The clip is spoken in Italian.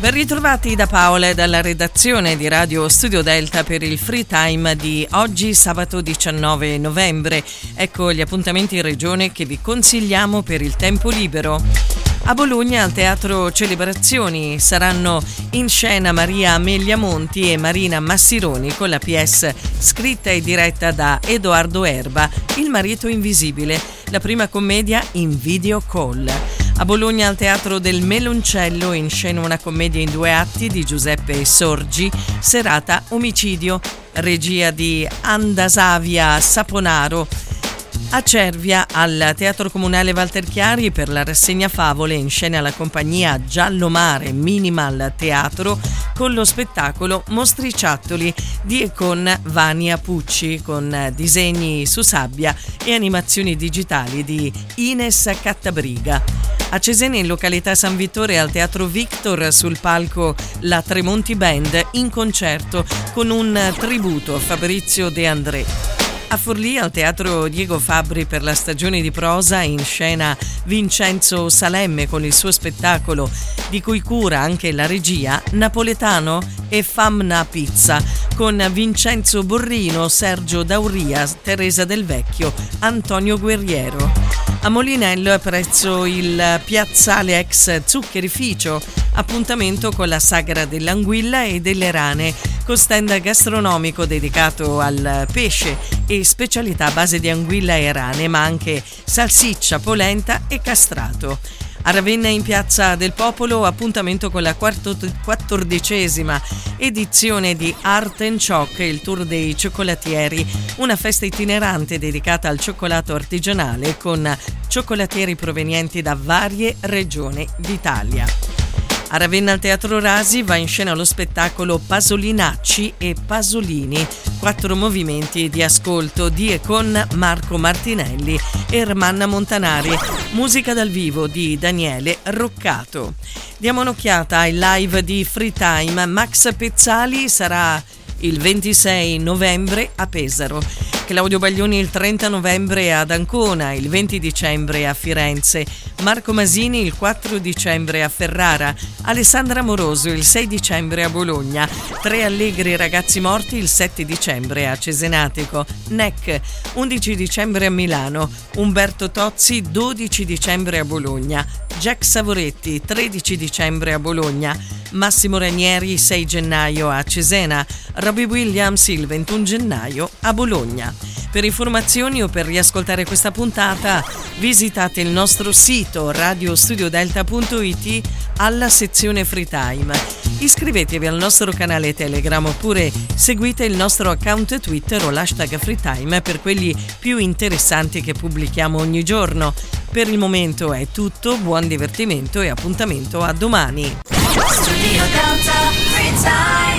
Ben ritrovati da Paola e dalla redazione di Radio Studio Delta per il Free Time di oggi, sabato 19 novembre. Ecco gli appuntamenti in regione che vi consigliamo per il tempo libero. A Bologna, al Teatro Celebrazioni, saranno in scena Maria Amelia Monti e Marina Massironi con la pièce scritta e diretta da Edoardo Erba, Il marito invisibile, la prima commedia in video call. A Bologna, al Teatro del Meloncello, in scena una commedia in 2 atti di Giuseppe Sorgi, serata Omicidio, regia di Andasavia Saponaro. A Cervia, al Teatro Comunale Walter Chiari, per la rassegna Favole, in scena la compagnia Giallo Mare Minimal Teatro con lo spettacolo Mostriciattoli di e con Vania Pucci, con disegni su sabbia e animazioni digitali di Ines Cattabriga. A Cesena, in località San Vittore, al Teatro Victor, sul palco la Tremonti Band in concerto con un tributo a Fabrizio De André. A Forlì, al Teatro Diego Fabbri, per la stagione di prosa, in scena Vincenzo Salemme con il suo spettacolo, di cui cura anche la regia, Napoletano e Famna Pizza, con Vincenzo Borrino, Sergio Dauria, Teresa Del Vecchio, Antonio Guerriero. A Molinello, presso il piazzale ex zuccherificio, appuntamento con la sagra dell'anguilla e delle rane, con stand gastronomico dedicato al pesce e specialità a base di anguilla e rane, ma anche salsiccia, polenta e castrato. A Ravenna, in Piazza del Popolo, appuntamento con la 14ª edizione di Art and Choc, il tour dei cioccolatieri, una festa itinerante dedicata al cioccolato artigianale con cioccolatieri provenienti da varie regioni d'Italia. A Ravenna, al Teatro Rasi, va in scena lo spettacolo Pasolinacci e Pasolini, 4 movimenti di ascolto di e con Marco Martinelli e Ermanna Montanari, musica dal vivo di Daniele Roccato. Diamo un'occhiata ai live di Free Time. Max Pezzali sarà il 26 novembre a Pesaro, Claudio Baglioni il 30 novembre ad Ancona, il 20 dicembre a Firenze, Marco Masini il 4 dicembre a Ferrara, Alessandra Moroso il 6 dicembre a Bologna, Tre Allegri Ragazzi Morti il 7 dicembre a Cesenatico, NEC 11 dicembre a Milano, Umberto Tozzi 12 dicembre a Bologna, Jack Savoretti 13 dicembre a Bologna, Massimo Ranieri 6 gennaio a Cesena, Robbie Williams il 21 gennaio a Bologna. Per informazioni o per riascoltare questa puntata visitate il nostro sito radiostudiodelta.it alla sezione Free Time. Iscrivetevi al nostro canale Telegram oppure seguite il nostro account Twitter o l'hashtag Free Time per quelli più interessanti che pubblichiamo ogni giorno. Per il momento è tutto, buon divertimento e appuntamento a domani. Studio Delta Free Time.